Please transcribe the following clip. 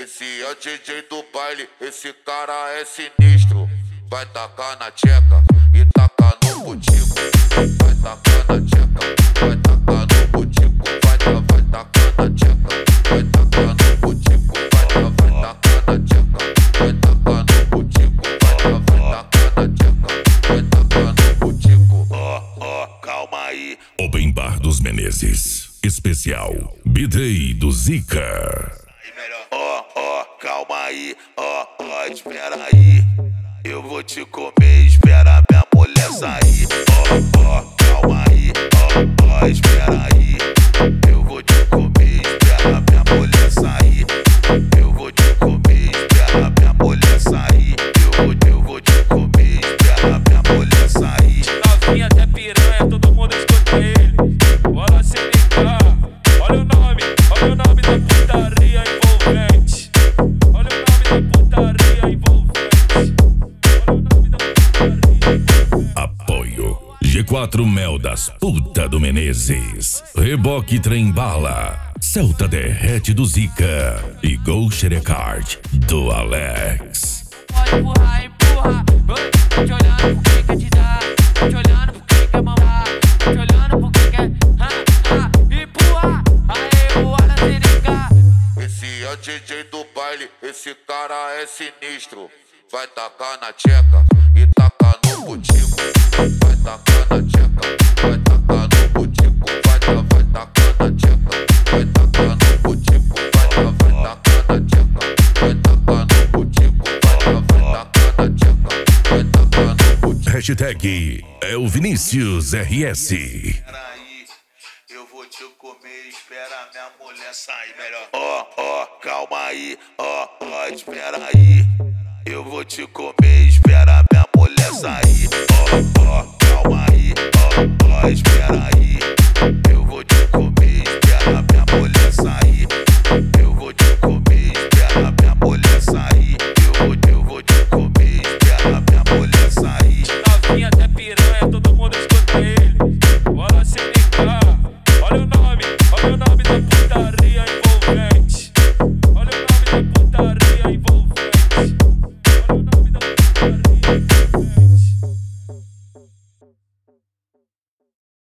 Esse é o DJ do baile, esse cara é sinistro. Vai tacar na tcheca e tacar no botico. Vai tacar na tcheca, vai tacar no botico. Vai tacar na tcheca, vai tacar no botico. Vai tacar na tcheca, vai tacar no botico. Vai tacar na tcheca, vai tacar no botico. Ó, calma aí. Open Bar dos Menezes. Especial B-Day do Zica. Ó, calma aí, ó, espera aí. Eu vou te comer, espera minha mulher sair. Ó, calma aí, ó, espera aí. Eu vou te comer, espera minha mulher sair. Eu vou te comer, espera minha mulher sair. Eu vou te comer, espera minha mulher sair. Novinha até piranha, todo mundo escuta ele. Bora se ligar, olha o nome da putaria envolvente. Olha o nome da putaria envolvente. Apoio G4 Mel das Puta do Menezes, Reboque Trem Bala, Celta Derrete do Zica e Gol Xerecard do Alex. Pode empurrar, empurra. Tô te olhando porque quer te dar. Tô te olhando porque quer mamar. Tô te olhando porque quer empurra. Aê, bora se ligar. Esse é o DJ do baile, esse cara é sinistro. Vai tacar na tcheca e tacar no botico. Vai tacar na tcheca, vai tacar no botico. Vai tacar na tcheca, vai tacar no botico. Vai tacar na tcheca, vai tacar no botico. Vai tacar na tcheca, vai tacar no botico. Hashtag é o Vinícius RS. Peraí, eu vou te comer, espera minha mulher sair melhor. Ó, calma aí, ó, espera aí. Eu vou te comer, espera minha mulher sair. Ó, calma aí, ó, espera aí.